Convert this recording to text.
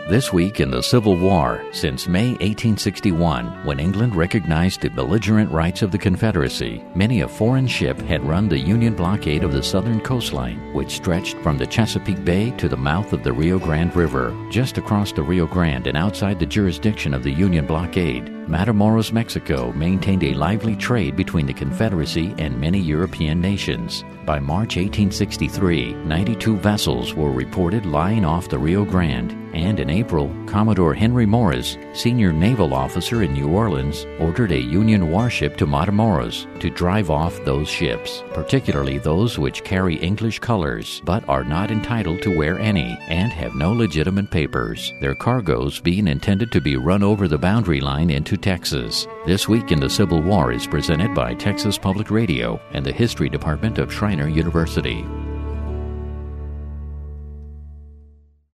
This week in the Civil War, since May 1861, when England recognized the belligerent rights of the Confederacy, many a foreign ship had run the Union blockade of the southern coastline, which stretched from the Chesapeake Bay to the mouth of the Rio Grande River. Just across the Rio Grande and outside the jurisdiction of the Union blockade, Matamoros, Mexico maintained a lively trade between the Confederacy and many European nations. By March 1863, 92 vessels were reported lying off the Rio Grande, and in April, Commodore Henry Morris, senior naval officer in New Orleans, ordered a Union warship to Matamoros to drive off those ships, particularly those which carry English colors but are not entitled to wear any and have no legitimate papers, their cargoes being intended to be run over the boundary line into Texas. This Week in the Civil War is presented by Texas Public Radio and the History Department of Schreiner University.